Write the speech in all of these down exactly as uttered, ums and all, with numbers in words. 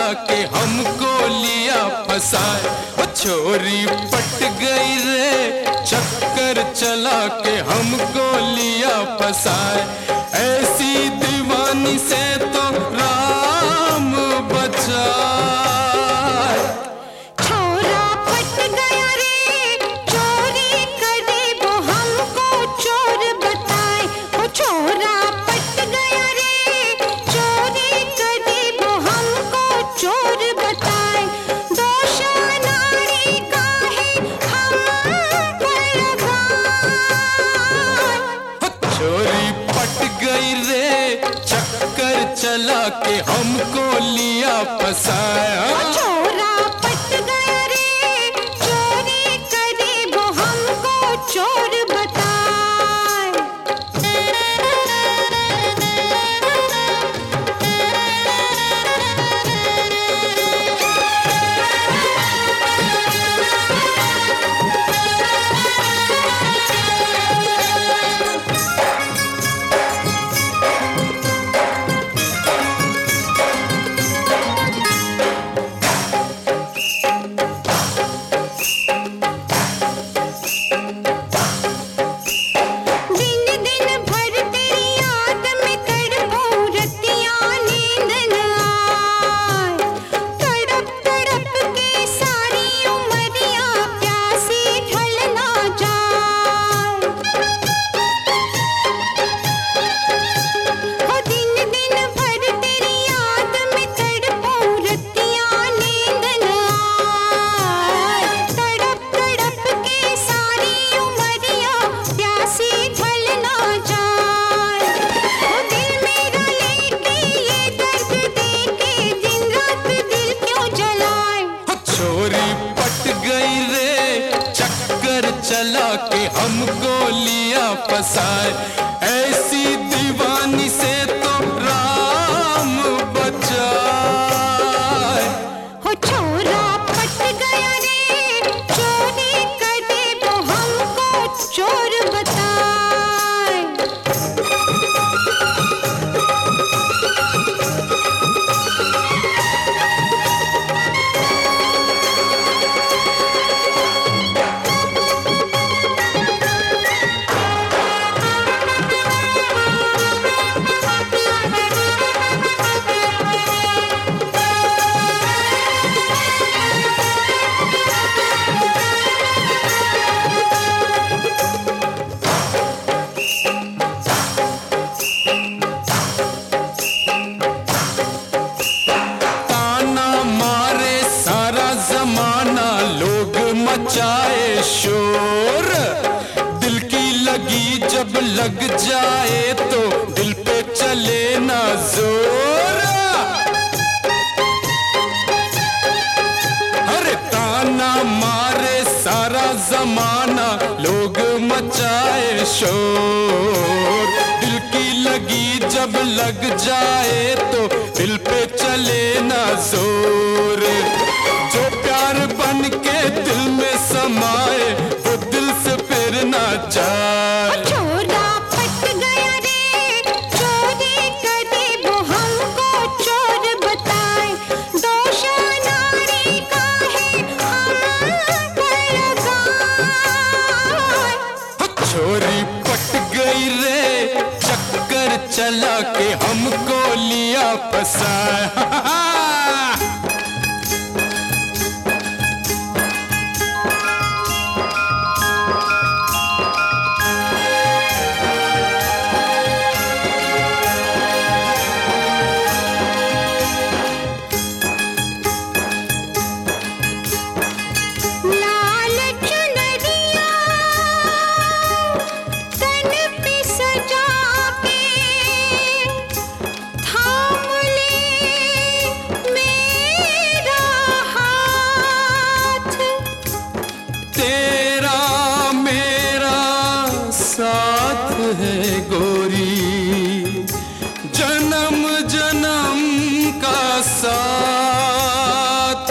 चला के हमको लिया फसाए। वो छोरी पट गई रे, चक्कर चला के हमको लिया फसाए। ऐसी दीवानी से तो राम बचाए। छोरा पट गया रे, चोरी करे वो हमको चोर बताए। वो छोरा पट गया रे, चोरी करे वो हमको चोर बताए। दोष नारी का है हम पर लगाए। छोरी पट गई रे, चक्कर चला के हमको लिया फसाया। छोरा पट गया रे, चोरी करे वो हमको चोर बताए। चला के हमको लिया फसाए। ऐसी दीवानी से तो राम बचाए। हो छोरा पट गया रे, चोरी करे वो हमको चोर बताए। मचाए शोर, दिल की लगी जब लग जाए तो दिल पे चले ना जोर। अरे ताना मारे सारा जमाना, लोग मचाए शोर। दिल की लगी जब लग जाए तो दिल पे चले ना जोर। जो प्यार बन के दिल में समाए वो दिल से फिर ना जाए। छोरा पट गया रे, चोरी करे वो हमको चोर बताए। दोष नारी का है हम पर लगाए। छोरी पट गई रे, चक्कर चला के हमको लिया फसाए। साथ है गोरी, जन्म जन्म का साथ।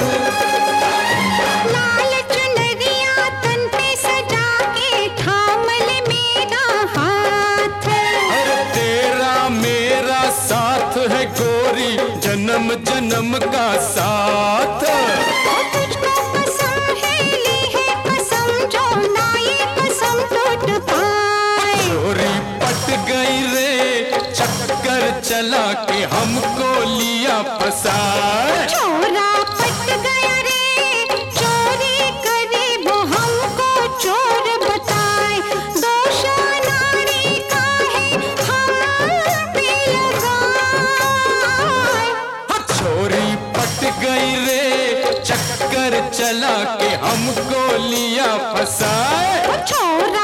लाल चुनरिया तन पे सजा के थाम ले मेरा हाथ। तेरा मेरा साथ है गोरी, जन्म जन्म जन्म का साथ। ओ तुझको कसम है, ली है कसम, जो ना ये कसम टूट पाए। चोरी पट गई रे, चक्कर चला के हमको लिया फसाए। चोरा पट गया रे, चोरी करे वो हमको चोर बताए। दोष नारी का है हम पे लगाए। चोरी पट गई रे, चक्कर चला के हमको लिया फसाए। ओ छोरा